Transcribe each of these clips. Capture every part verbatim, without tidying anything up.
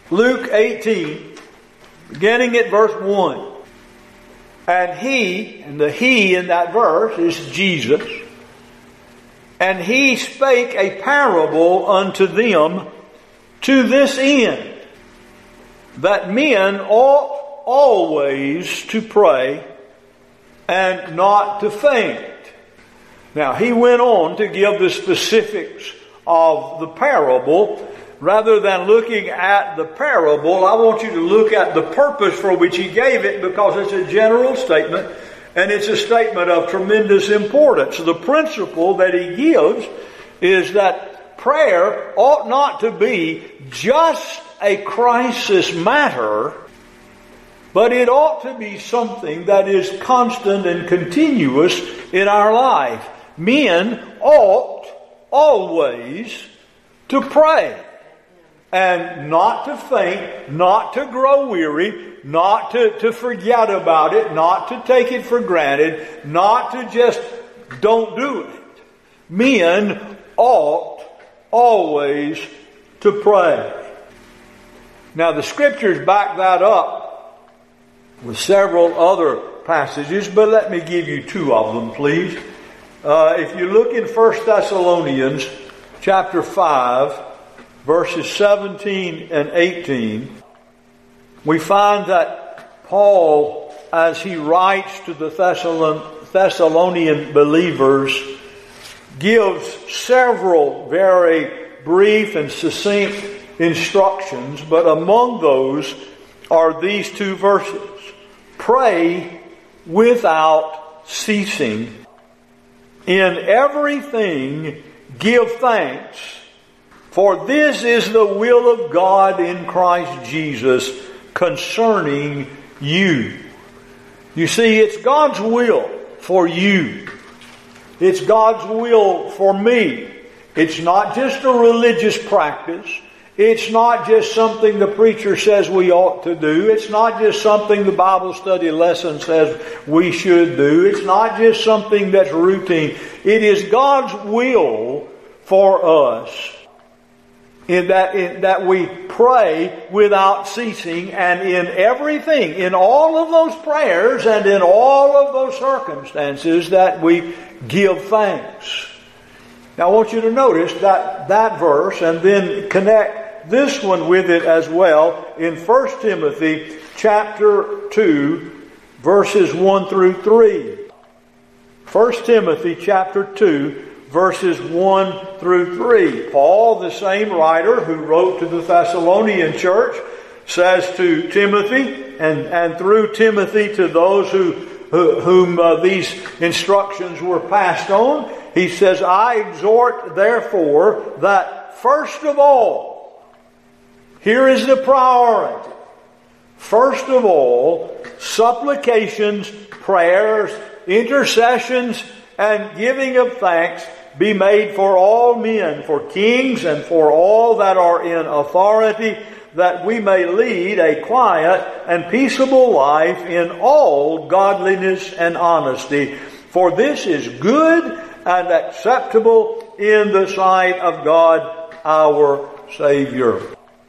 Luke eighteen, beginning at verse one. And he, and the he in that verse is Jesus, and he spake a parable unto them to this end, that men ought always to pray and not to faint. Now, he went on to give the specifics of the parable. Rather than looking at the parable, I want you to look at the purpose for which he gave it, because it's a general statement and it's a statement of tremendous importance. The principle that he gives is that prayer ought not to be just a crisis matter, but it ought to be something that is constant and continuous in our life. Men ought always to pray. And not to faint, not to grow weary, not to, to forget about it, not to take it for granted, not to just don't do it. Men ought always to pray. Now the Scriptures back that up with several other passages, but let me give you two of them, please. Uh, if you look in First Thessalonians chapter five, verses seventeen and eighteen, we find that Paul, as he writes to the Thessalonian believers, gives several very brief and succinct instructions, but among those are these two verses. Pray without ceasing. In everything give thanks, for this is the will of God in Christ Jesus concerning you. You see, it's God's will for you. It's God's will for me. It's not just a religious practice. It's not just something the preacher says we ought to do. It's not just something the Bible study lesson says we should do. It's not just something that's routine. It is God's will for us. In that, in that we pray without ceasing, and in everything, in all of those prayers and in all of those circumstances, that we give thanks. Now I want you to notice that, that verse, and then connect this one with it as well in First Timothy chapter two, verses one through three. First Timothy chapter two, verses one through three. Paul, the same writer who wrote to the Thessalonian church, says to Timothy, and, and through Timothy to those who, who whom uh, these instructions were passed on, he says, I exhort therefore that first of all, here is the priority. First of all, supplications, prayers, intercessions, and giving of thanks be made for all men, for kings and for all that are in authority, that we may lead a quiet and peaceable life in all godliness and honesty. For this is good and acceptable in the sight of God our Savior.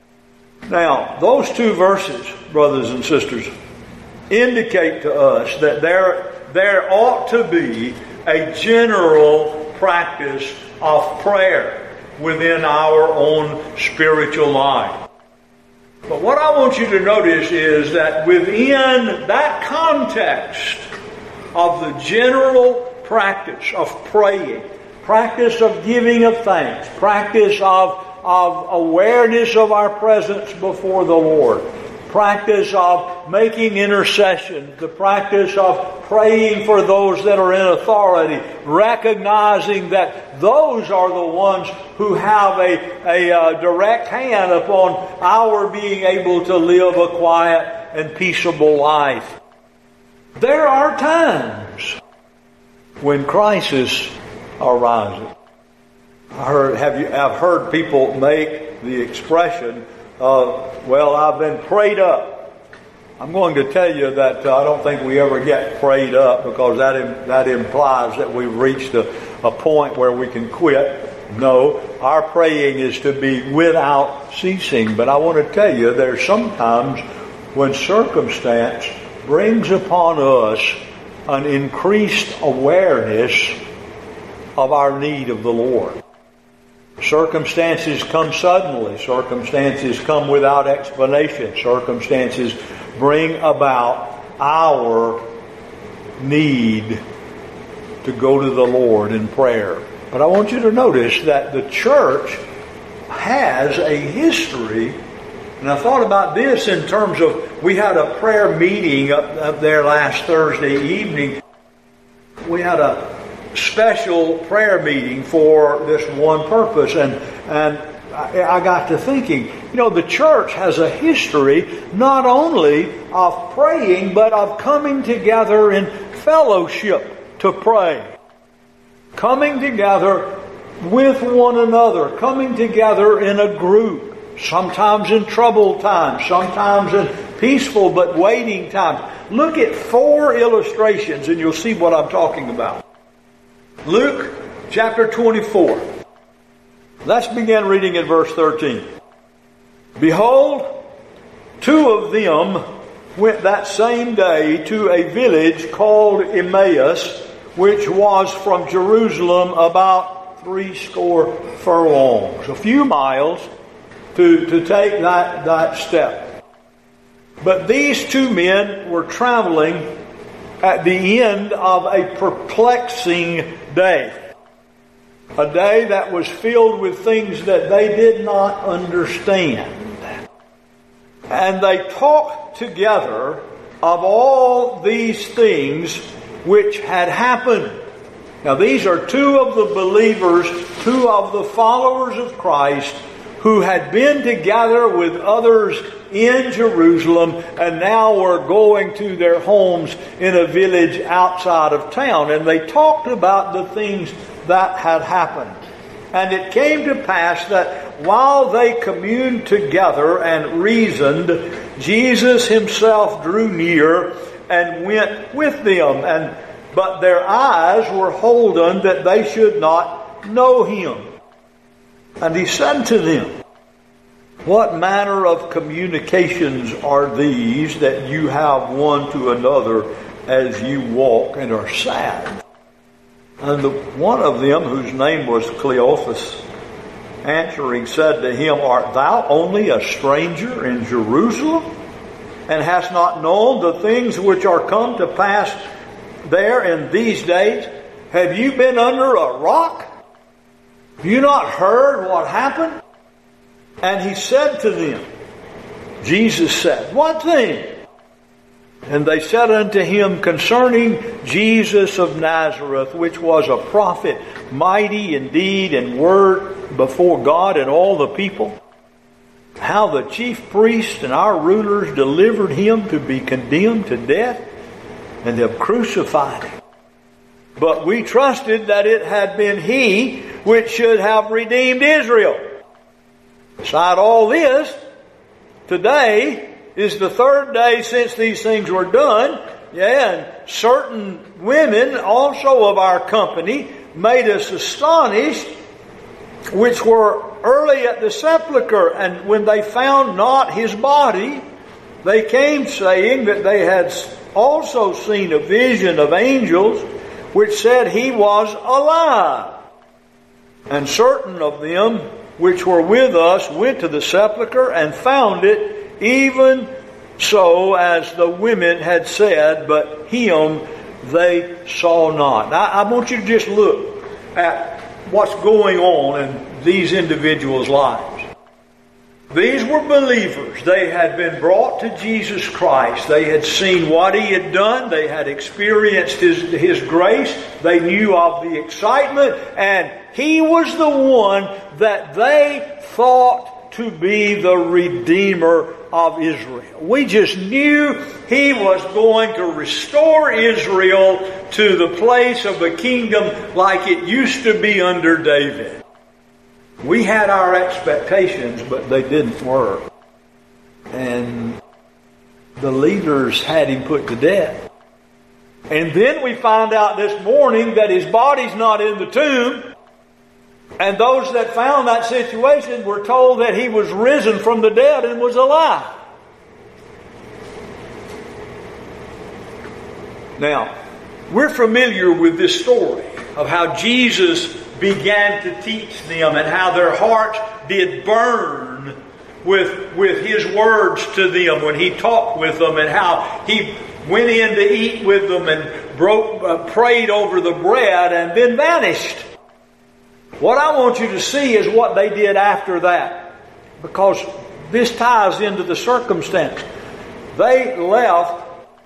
Now, those two verses, brothers and sisters, indicate to us that there, there ought to be a general practice of prayer within our own spiritual life. But what I want you to notice is that within that context of the general practice of praying, practice of giving of thanks, practice of, of awareness of our presence before the Lord, practice of making intercession, the practice of praying for those that are in authority, recognizing that those are the ones who have a, a, a direct hand upon our being able to live a quiet and peaceable life. There are times when crisis arises. I heard, have you, I've heard people make the expression, Uh, well, I've been prayed up. I'm going to tell you that uh, I don't think we ever get prayed up, because that im- that implies that we've reached a, a point where we can quit No, our praying is to be without ceasing. But I want to tell you, there's sometimes when circumstance brings upon us an increased awareness of our need of the Lord. Circumstances come suddenly. Circumstances come without explanation. Circumstances bring about our need to go to the Lord in prayer. But I want you to notice that the church has a history. And I thought about this in terms of, we had a prayer meeting up, up there last Thursday evening. We had a special prayer meeting for this one purpose. And, and I, I got to thinking, you know, the church has a history not only of praying, but of coming together in fellowship to pray. Coming together with one another. Coming together in a group. Sometimes in troubled times. Sometimes in peaceful but waiting times. Look at four illustrations and you'll see what I'm talking about. Luke chapter twenty-four. Let's begin reading at verse thirteen. Behold, two of them went that same day to a village called Emmaus, which was from Jerusalem about three score furlongs, a few miles to, to take that, that step. But these two men were traveling at the end of a perplexing day. A day that was filled with things that they did not understand. And they talked together of all these things which had happened. Now these are two of the believers, two of the followers of Christ who had been together with others in Jerusalem and now were going to their homes in a village outside of town. And they talked about the things that had happened. And it came to pass that while they communed together and reasoned, Jesus himself drew near and went with them, and but their eyes were holden that they should not know him. And he said to them, what manner of communications are these that you have one to another as you walk and are sad? And the, one of them, whose name was Cleophas, answering said to him, art thou only a stranger in Jerusalem, and hast not known the things which are come to pass there in these days? Have you been under a rock? Have you not heard what happened? And he said to them, Jesus said, what thing? And they said unto him concerning Jesus of Nazareth, which was a prophet, mighty in deed and word before God and all the people, how the chief priests and our rulers delivered him to be condemned to death, and have crucified him. But we trusted that it had been he which should have redeemed Israel. Beside all this, today is the third day since these things were done. Yeah, and certain women also of our company made us astonished, which were early at the sepulchre, and when they found not his body, they came saying that they had also seen a vision of angels, which said he was alive. And certain of them which were with us went to the sepulchre and found it even so as the women had said, but him they saw not. Now, I want you to just look at what's going on in these individuals' lives. These were believers. They had been brought to Jesus Christ. They had seen what he had done. They had experienced his, his grace. They knew of the excitement. And he was the one that they thought to be the Redeemer of Israel. We just knew he was going to restore Israel to the place of the kingdom like it used to be under David. We had our expectations, but they didn't work. And the leaders had him put to death. And then we find out this morning that his body's not in the tomb. And those that found that situation were told that he was risen from the dead and was alive. Now, we're familiar with this story of how Jesus began to teach them and how their hearts did burn with, with His words to them when He talked with them, and how He went in to eat with them and broke, uh, prayed over the bread and then vanished. What I want you to see is what they did after that, because this ties into the circumstance. They left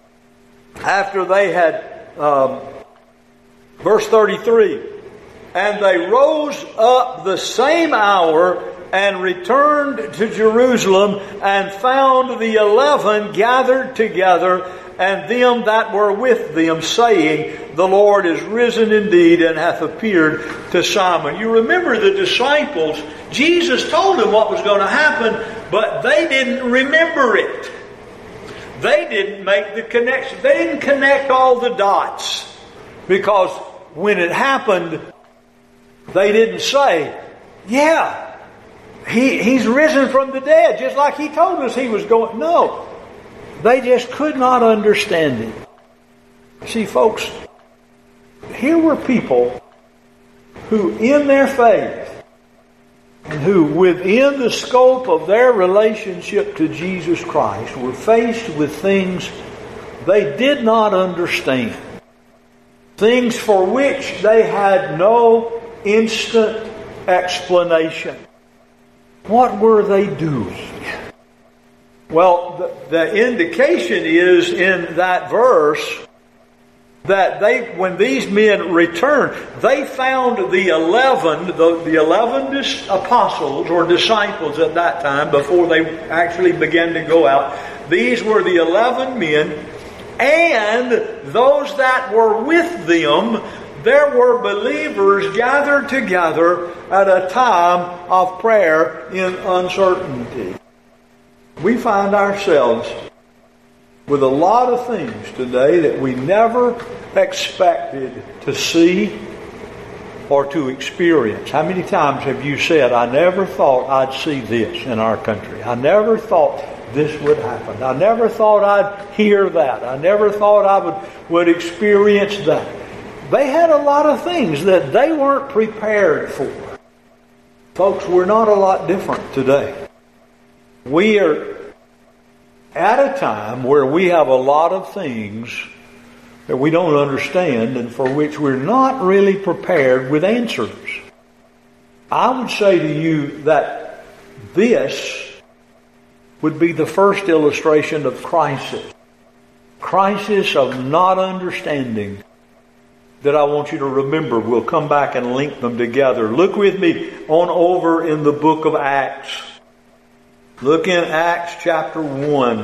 after they had, um, verse thirty-three, and they rose up the same hour and returned to Jerusalem and found the eleven gathered together and them that were with them, saying, the Lord is risen indeed and hath appeared to Simon. You remember the disciples, Jesus told them what was going to happen, but they didn't remember it. They didn't make the connection. They didn't connect all the dots, because when it happened, they didn't say, yeah, he, he's risen from the dead, just like He told us He was going. No, they just could not understand it. See, folks, here were people who in their faith and who within the scope of their relationship to Jesus Christ were faced with things they did not understand. Things for which they had no instant explanation. What were they doing? Well, the, the indication is in that verse that they, when these men returned, they found the eleven, the, the eleven dis- apostles or disciples at that time, before they actually began to go out. These were the eleven men, and those that were with them. There were believers gathered together at a time of prayer in uncertainty. We find ourselves with a lot of things today that we never expected to see or to experience. How many times have you said, I never thought I'd see this in our country. I never thought this would happen. I never thought I'd hear that. I never thought I would, would experience that. They had a lot of things that they weren't prepared for. Folks, we're not a lot different today. We are at a time where we have a lot of things that we don't understand and for which we're not really prepared with answers. I would say to you that this would be the first illustration of crisis. Crisis of not understanding that I want you to remember. We'll come back and link them together. Look with me on over in the book of Acts. Look in Acts chapter one.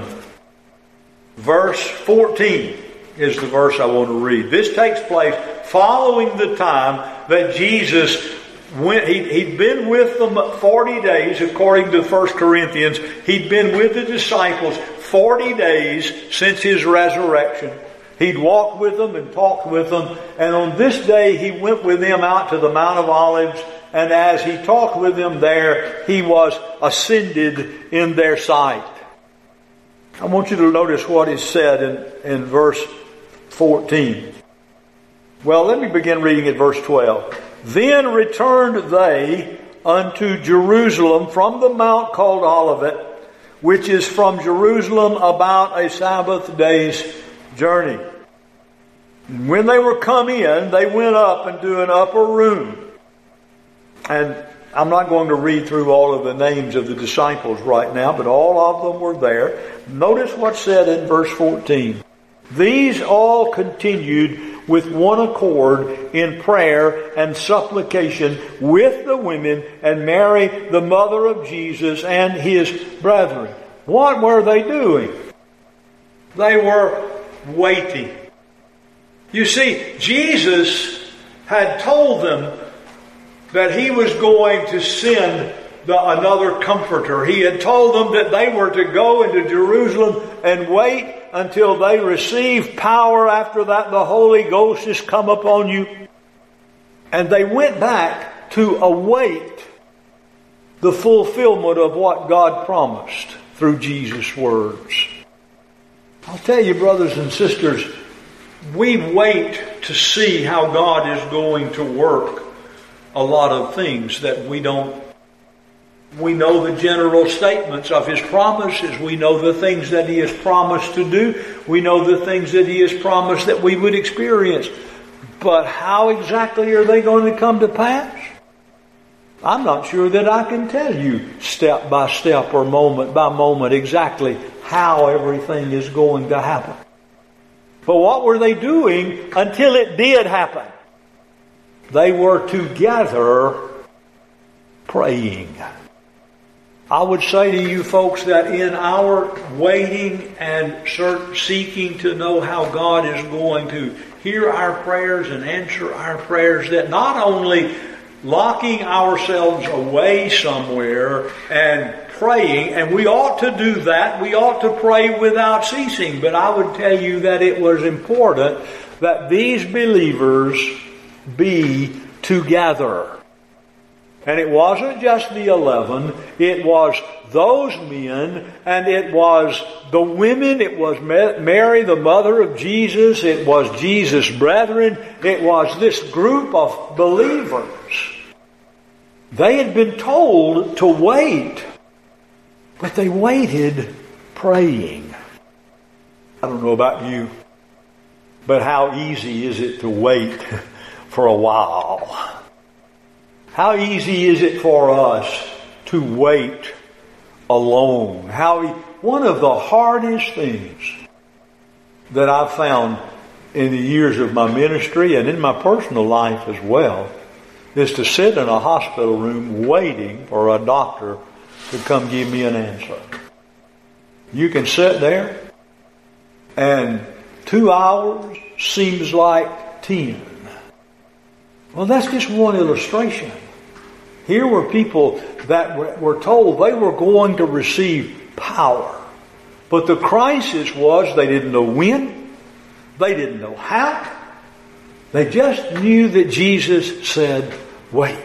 Verse fourteen is the verse I want to read. This takes place following the time that Jesus went. He, he'd been with them forty days, according to First Corinthians. He'd been with the disciples forty days since His resurrection. He'd walked with them and talked with them. And on this day, He went with them out to the Mount of Olives. And as He talked with them there, He was ascended in their sight. I want you to notice what is said in, in verse fourteen. Well, let me begin reading at verse twelve. Then returned they unto Jerusalem from the mount called Olivet, which is from Jerusalem about a Sabbath day's journey. And when they were come in, they went up into an upper room. And I'm not going to read through all of the names of the disciples right now, but all of them were there. Notice what's said in verse fourteen. These all continued with one accord in prayer and supplication with the women and Mary, the mother of Jesus, and His brethren. What were they doing? They were waiting. You see, Jesus had told them that He was going to send the, another comforter. He had told them that they were to go into Jerusalem and wait until they receive power. After that, the Holy Ghost has come upon you. And they went back to await the fulfillment of what God promised through Jesus' words. I'll tell you, brothers and sisters, we wait to see how God is going to work a lot of things that we don't. We know the general statements of His promises. We know the things that He has promised to do. We know the things that He has promised that we would experience. But how exactly are they going to come to pass? I'm not sure that I can tell you step by step or moment by moment exactly how everything is going to happen. But what were they doing until it did happen? They were together praying. I would say to you folks that in our waiting and search, seeking to know how God is going to hear our prayers and answer our prayers, that not only locking ourselves away somewhere and praying, and we ought to do that, we ought to pray without ceasing, but I would tell you that it was important that these believers be together. And it wasn't just the eleven, it was those men, and it was the women, it was Mary, the mother of Jesus, it was Jesus' brethren, it was this group of believers. They had been told to wait, but they waited praying. I don't know about you, but how easy is it to wait for a while? How easy is it for us to wait alone? How e- one of the hardest things that I've found in the years of my ministry and in my personal life as well is to sit in a hospital room waiting for a doctor to come give me an answer. You can sit there and two hours seems like ten. Well, that's just one illustration. Here were people that were told they were going to receive power. But the crisis was they didn't know when. They didn't know how. They just knew that Jesus said, wait.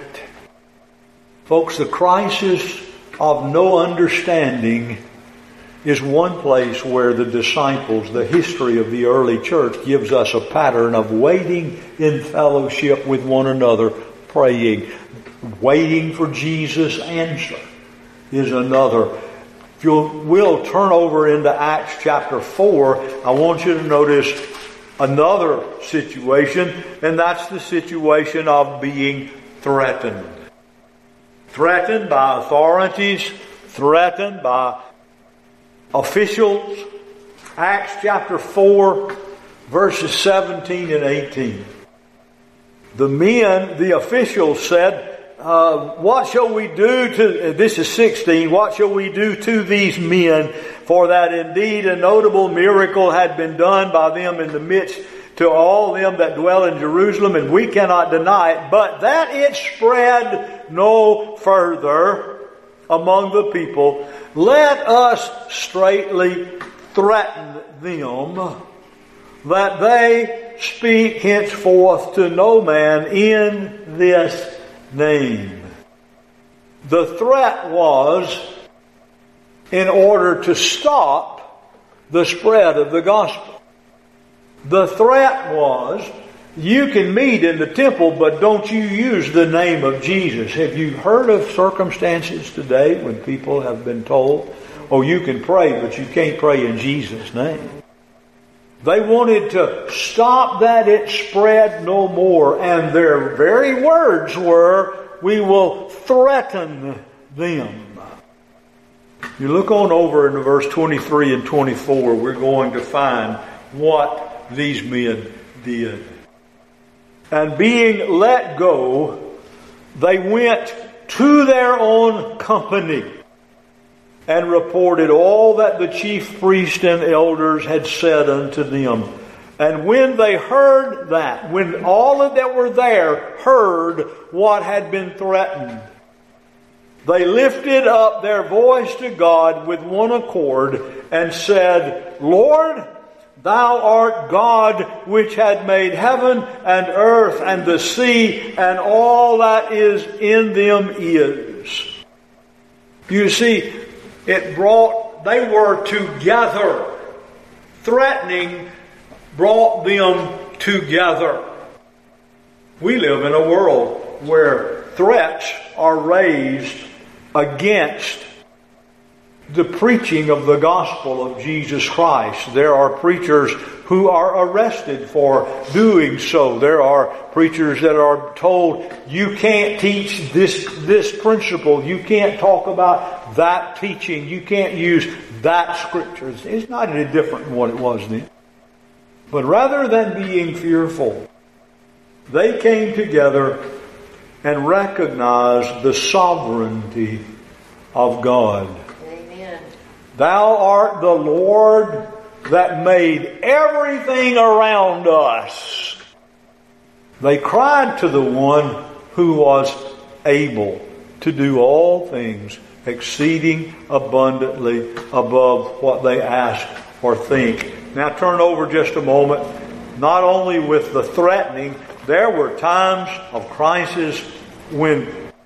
Folks, the crisis of no understanding is one place where the disciples, the history of the early church, gives us a pattern of waiting in fellowship with one another, praying. Waiting for Jesus' answer is another. If you will turn over into Acts chapter four, I want you to notice another situation, and that's the situation of being threatened. Threatened by authorities, threatened by officials. Acts chapter four, verses seventeen and eighteen. The men, the officials said, Uh, what shall we do to, uh, this is sixteen, what shall we do to these men? For that indeed a notable miracle had been done by them in the midst to all them that dwell in Jerusalem, and we cannot deny it, but that it spread no further among the people, let us straightly threaten them, that they speak henceforth to no man in this name. The threat was in order to stop the spread of the gospel. The threat was, you can meet in the temple, but don't you use the name of Jesus. Have you heard of circumstances today when people have been told, oh, you can pray, but you can't pray in Jesus' name? They wanted to stop that it spread no more. And their very words were, we will threaten them. You look on over into verse twenty-three and twenty-four, we're going to find what these men did. And being let go, they went to their own company and reported all that the chief priests and elders had said unto them. And when they heard that, when all of that were there heard what had been threatened, they lifted up their voice to God with one accord and said, Lord, Thou art God which had made heaven and earth and the sea and all that is in them is. You see, it brought, they were together. Threatening brought them together. We live in a world where threats are raised against the preaching of the gospel of Jesus Christ. There are preachers who are arrested for doing so. There are preachers that are told, you can't teach this, this principle. You can't talk about that teaching. You can't use that scripture. It's not any different than what it was then. But rather than being fearful, they came together and recognized the sovereignty of God. Amen. Thou art the Lord that made everything around us. They cried to the one who was able to do all things exceeding abundantly above what they ask or think. Now turn over just a moment. Not only with the threatening, there were times of crisis when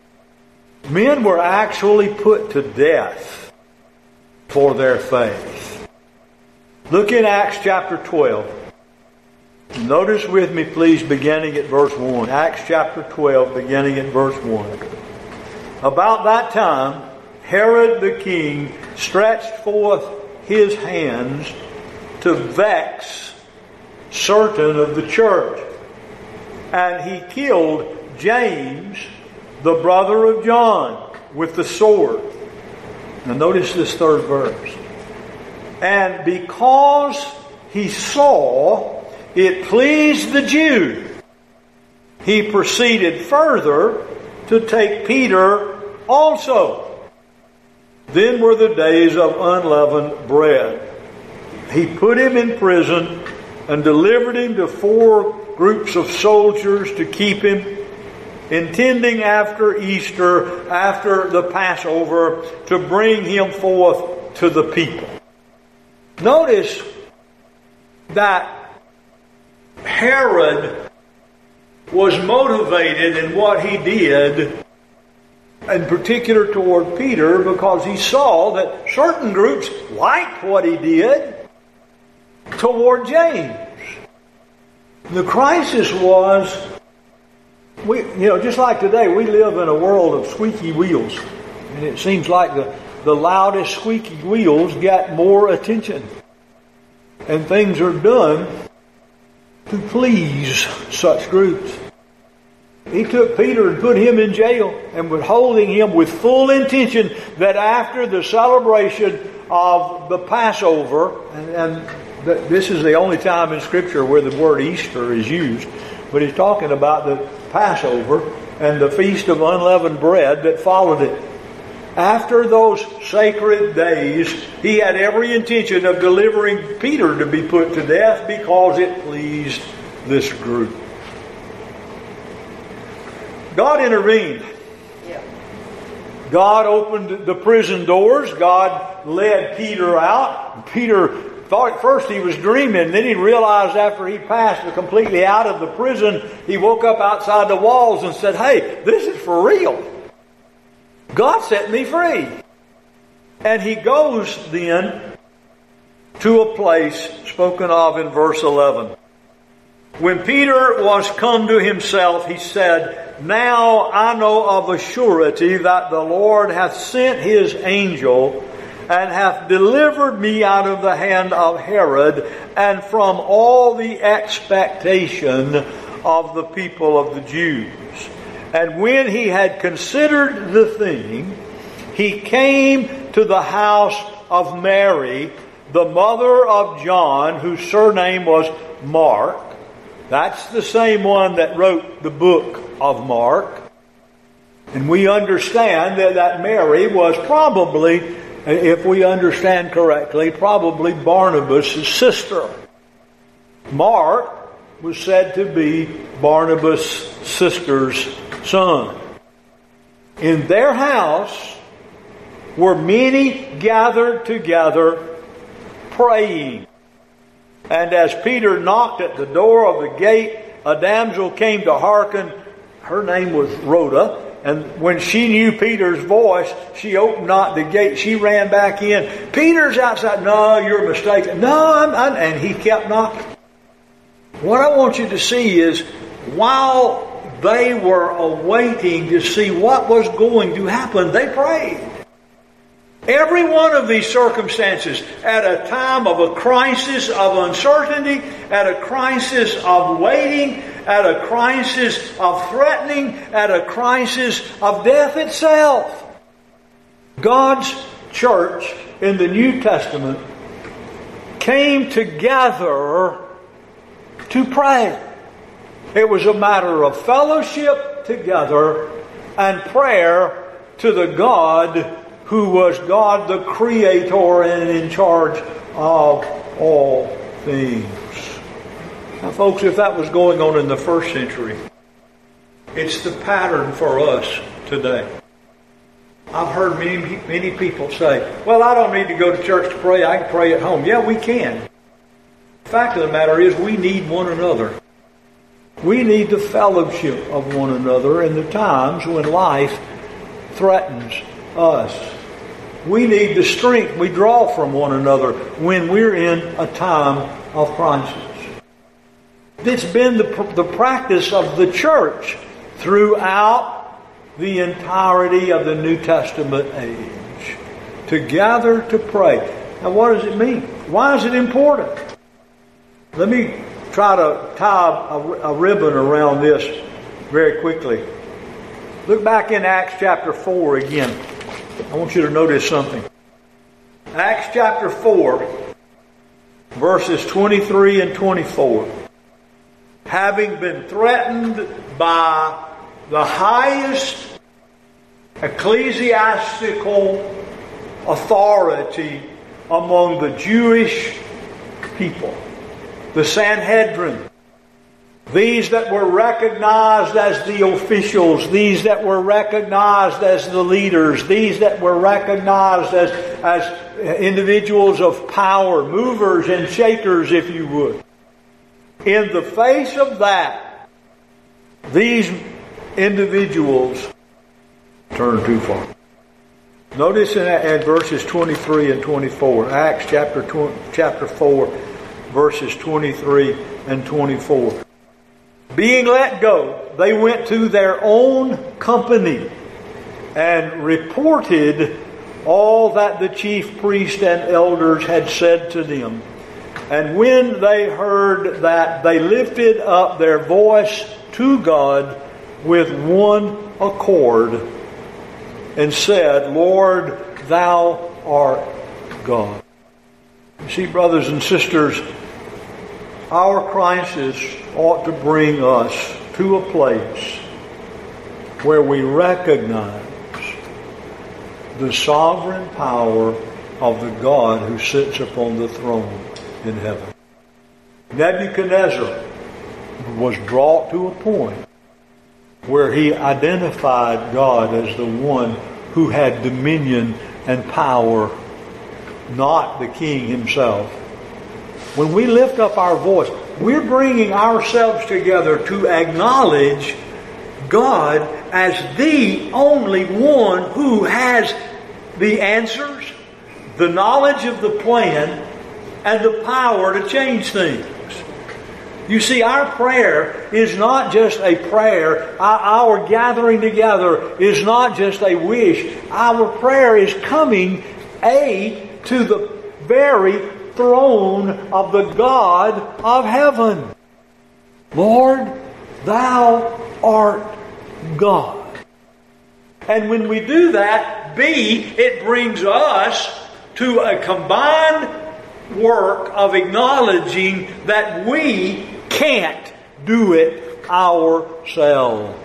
men were actually put to death for their faith. Look in Acts chapter twelve. Notice with me, please, beginning at verse one. Acts chapter twelve, beginning at verse one. About that time, Herod the king stretched forth his hands to vex certain of the church. And he killed James, the brother of John, with the sword. Now notice this third verse. And because he saw it pleased the Jews, he proceeded further to take Peter also. Then were the days of unleavened bread. He put him in prison and delivered him to four groups of soldiers to keep him, intending after Easter, after the Passover, to bring him forth to the people. Notice that Herod was motivated in what he did, in particular toward Peter, because he saw that certain groups liked what he did toward James. The crisis was, we, you know, just like today, we live in a world of squeaky wheels. And it seems like the, the loudest squeaky wheels get more attention. And things are done to please such groups. He took Peter and put him in jail and was holding him with full intention that after the celebration of the Passover, and, and this is the only time in Scripture where the word Easter is used, but he's talking about the Passover and the Feast of Unleavened Bread that followed it. After those sacred days, he had every intention of delivering Peter to be put to death because it pleased this group. God intervened. Yeah. God opened the prison doors. God led Peter out. Peter thought at first he was dreaming. Then he realized after he passed completely out of the prison, he woke up outside the walls and said, hey, this is for real. God set me free. And he goes then to a place spoken of in verse eleven. When Peter was come to himself, he said, now I know of a surety that the Lord hath sent his angel and hath delivered me out of the hand of Herod and from all the expectation of the people of the Jews. And when he had considered the thing, he came to the house of Mary, the mother of John, whose surname was Mark. That's the same one that wrote the book of Mark. And we understand that, that Mary was probably, if we understand correctly, probably Barnabas' sister. Mark was said to be Barnabas' sister's son. In their house were many gathered together praying. And as Peter knocked at the door of the gate, a damsel came to hearken. Her name was Rhoda. And when she knew Peter's voice, she opened not the gate. She ran back in. Peter's outside. No, you're mistaken. No, I'm, I'm, and he kept knocking. What I want you to see is, while they were awaiting to see what was going to happen, they prayed. Every one of these circumstances, at a time of a crisis of uncertainty, at a crisis of waiting, at a crisis of threatening, at a crisis of death itself, God's church in the New Testament came together to pray. It was a matter of fellowship together and prayer to the God who was God the Creator and in charge of all things. Now folks, if that was going on in the first century, it's the pattern for us today. I've heard many, many people say, well, I don't need to go to church to pray, I can pray at home. Yeah, we can. The fact of the matter is we need one another. We need the fellowship of one another in the times when life threatens us. We need the strength we draw from one another when we're in a time of crisis. It's been the, the practice of the church throughout the entirety of the New Testament age to gather to pray. Now what does it mean? Why is it important? Let me try to tie a, a ribbon around this very quickly. Look back in Acts chapter four again. I want you to notice something. Acts chapter four, verses twenty-three and twenty-four. Having been threatened by the highest ecclesiastical authority among the Jewish people, the Sanhedrin, these that were recognized as the officials, these that were recognized as the leaders, these that were recognized as, as individuals of power, movers and shakers, if you would. In the face of that, these individuals turned too far. Notice in, in verses twenty-three and twenty-four, Acts chapter twenty, chapter four, verses twenty-three and twenty-four. Being let go, they went to their own company and reported all that the chief priests and elders had said to them. And when they heard that, they lifted up their voice to God with one accord and said, Lord, Thou art God. You see, brothers and sisters, our crisis ought to bring us to a place where we recognize the sovereign power of the God who sits upon the throne in heaven. Nebuchadnezzar was brought to a point where he identified God as the one who had dominion and power, not the king himself. When we lift up our voice, we're bringing ourselves together to acknowledge God as the only one who has the answers, the knowledge of the plan, and the power to change things. You see, our prayer is not just a prayer. Our gathering together is not just a wish. Our prayer is coming, A, to the very throne of the God of heaven. Lord, Thou art God. And when we do that, B, it brings us to a combined work of acknowledging that we can't do it ourselves.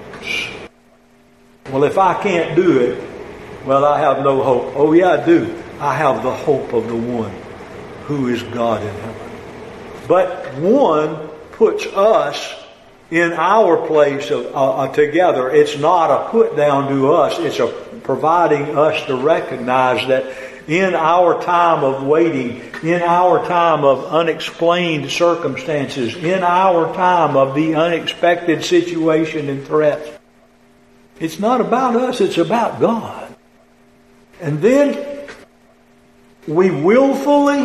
Well, if I can't do it, well, I have no hope. Oh, yeah, I do. I have the hope of the one who is God in heaven. But one puts us in our place of, uh, together. It's not a put down to us. It's a providing us to recognize that in our time of waiting, in our time of unexplained circumstances, in our time of the unexpected situation and threats. It's not about us, it's about God. And then we willfully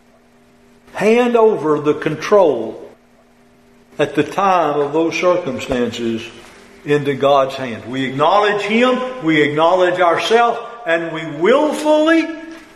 hand over the control at the time of those circumstances into God's hand. We acknowledge Him, we acknowledge ourselves, and we willfully,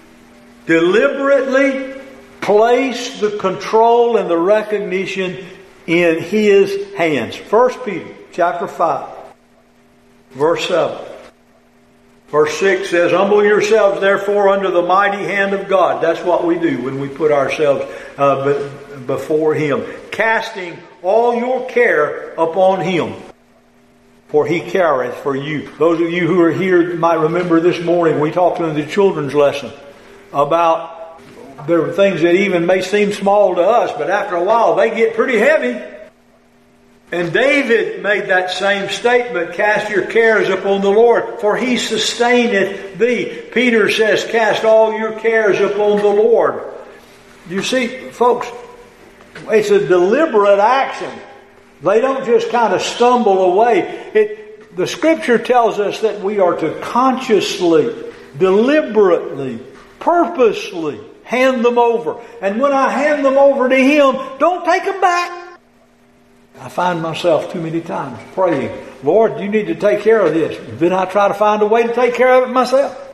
deliberately place the control and the recognition in His hands. First Peter chapter five, verse seven. Verse six says, humble yourselves therefore under the mighty hand of God. That's what we do when we put ourselves uh, before Him. Casting all your care upon Him, for He careth for you. Those of you who are here might remember this morning we talked in the children's lesson about there are things that even may seem small to us, but after a while they get pretty heavy. And David made that same statement, cast your cares upon the Lord, for He sustaineth thee. Peter says, cast all your cares upon the Lord. You see, folks, it's a deliberate action. They don't just kind of stumble away. It, the Scripture tells us that we are to consciously, deliberately, purposely hand them over. And when I hand them over to Him, don't take them back. I find myself too many times praying, Lord, you need to take care of this. Then I try to find a way to take care of it myself.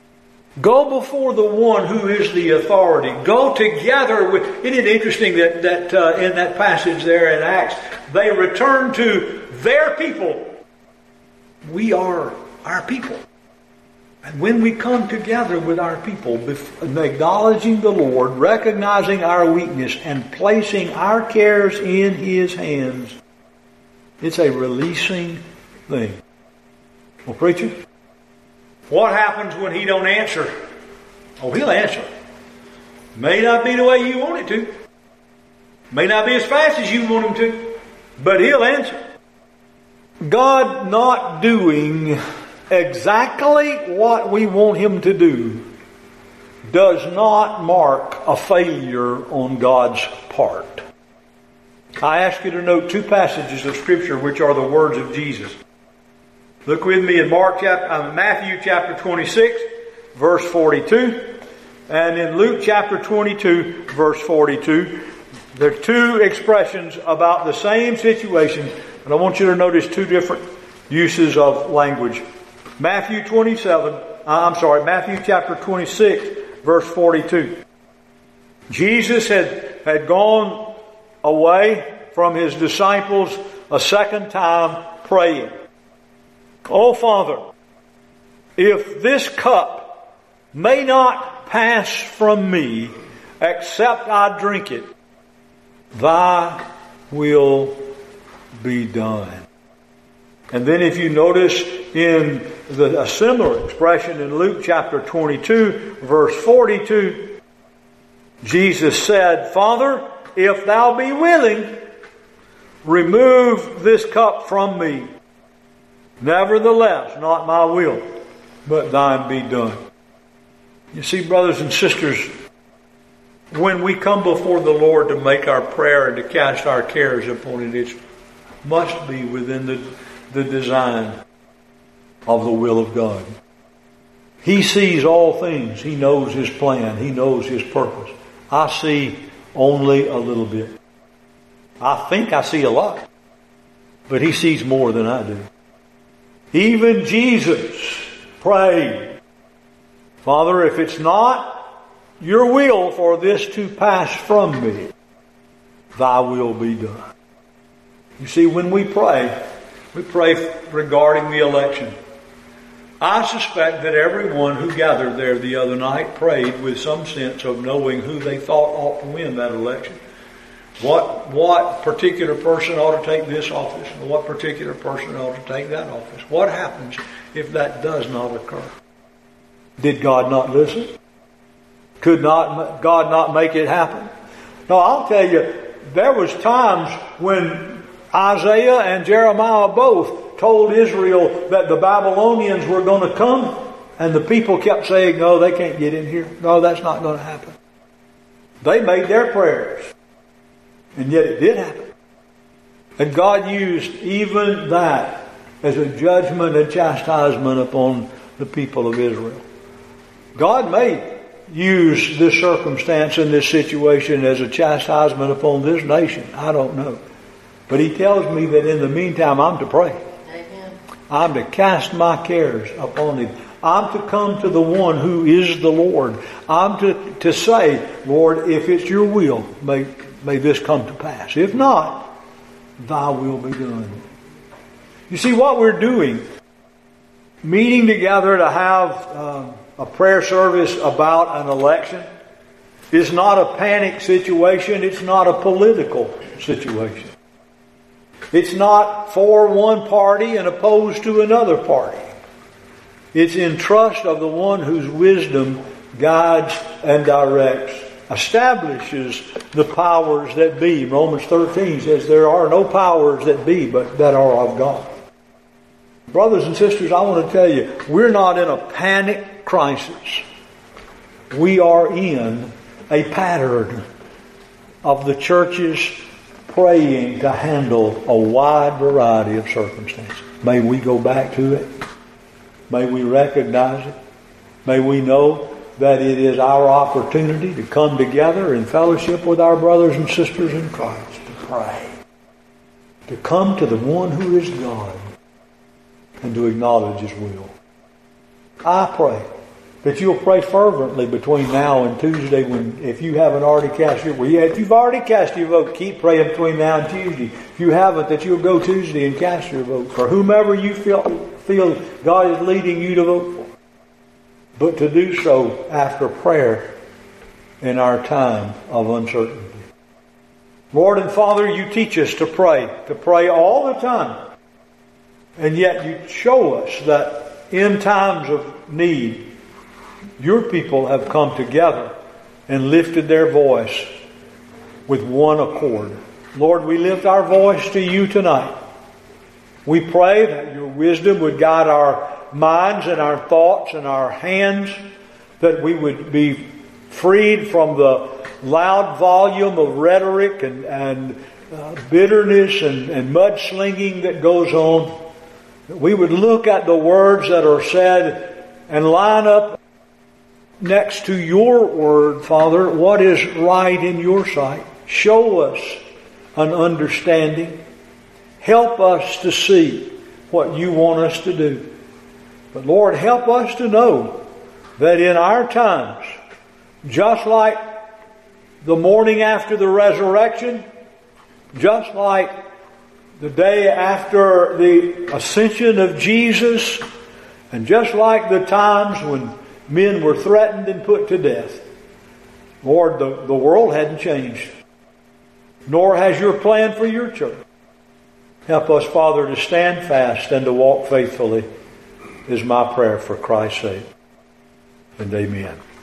Go before the one who is the authority. Go together with... Isn't it interesting that, that uh, in that passage there in Acts, they return to their people. We are our people. And when we come together with our people, acknowledging the Lord, recognizing our weakness, and placing our cares in His hands, it's a releasing thing. Well, preacher, what happens when He don't answer? Oh, He'll answer. May not be the way you want it to. May not be as fast as you want Him to. But He'll answer. God not doing exactly what we want Him to do does not mark a failure on God's part. I ask you to note two passages of Scripture which are the words of Jesus. Look with me in Mark chapter, uh, Matthew chapter twenty-six, verse forty-two, and in Luke chapter twenty-two, verse forty-two. There are two expressions about the same situation, and I want you to notice two different uses of language. Matthew twenty-seven, uh, I'm sorry, Matthew chapter twenty-six, verse forty-two. Jesus had, had gone away from His disciples a second time praying. Oh, Father, if this cup may not pass from me except I drink it, Thy will be done. And then if you notice in the, a similar expression in Luke chapter twenty-two, verse forty-two, Jesus said, Father, if Thou be willing, remove this cup from me. Nevertheless, not my will, but Thine be done. You see, brothers and sisters, when we come before the Lord to make our prayer and to cast our cares upon it, it must be within the, the design of the will of God. He sees all things. He knows His plan. He knows His purpose. I see only a little bit. I think I see a lot, but He sees more than I do. Even Jesus prayed, Father, if it's not Your will for this to pass from me, Thy will be done. You see, when we pray, we pray regarding the election. I suspect that everyone who gathered there the other night prayed with some sense of knowing who they thought ought to win that election. What what particular person ought to take this office, and what particular person ought to take that office. What happens if that does not occur? Did God not listen? Could not God not make it happen? No, I'll tell you, there was times when Isaiah and Jeremiah both told Israel that the Babylonians were going to come, And the people kept saying, no, they can't get in here. No, that's not going to happen. They made their prayers. And yet it did happen. And God used even that as a judgment and chastisement upon the people of Israel. God may use this circumstance and this situation as a chastisement upon this nation. I don't know. But He tells me that in the meantime I'm to pray. Amen. I'm to cast my cares upon Him. I'm to come to the one who is the Lord. I'm to, to say, Lord, if it's your will, may, may this come to pass. If not, thy will be done. You see what we're doing, meeting together to have uh, a prayer service about an election, is not a panic situation. It's not a political situation. It's not for one party and opposed to another party. It's in trust of the one whose wisdom guides and directs, establishes the powers that be. Romans thirteen says there are no powers that be, but that are of God. Brothers and sisters, I want to tell you, we're not in a panic crisis. We are in a pattern of the churches praying to handle a wide variety of circumstances. May we go back to it. May we recognize it. May we know that it is our opportunity to come together in fellowship with our brothers and sisters in Christ, to pray, to come to the one who is God, and to acknowledge His will. I pray that you'll pray fervently between now and Tuesday, when, if you haven't already cast your vote. If you've already cast your vote, keep praying between now and Tuesday. If you haven't, that you'll go Tuesday and cast your vote for whomever you feel, feel God is leading you to vote for. But to do so after prayer in our time of uncertainty. Lord and Father, you teach us to pray, to pray all the time. And yet you show us that in times of need, your people have come together and lifted their voice with one accord. Lord, we lift our voice to you tonight. We pray that your wisdom would guide our minds and our thoughts and our hands, that we would be freed from the loud volume of rhetoric and, and uh, bitterness and, and mudslinging that goes on. That we would look at the words that are said and line up next to your word, Father, what is right in your sight. Show us an understanding. Help us to see what you want us to do. But Lord, help us to know that in our times, just like the morning after the resurrection, just like the day after the ascension of Jesus, and just like the times when men were threatened and put to death, Lord, the, the world hadn't changed, nor has your plan for your church. Help us, Father, to stand fast and to walk faithfully, is my prayer for Christ's sake. And amen.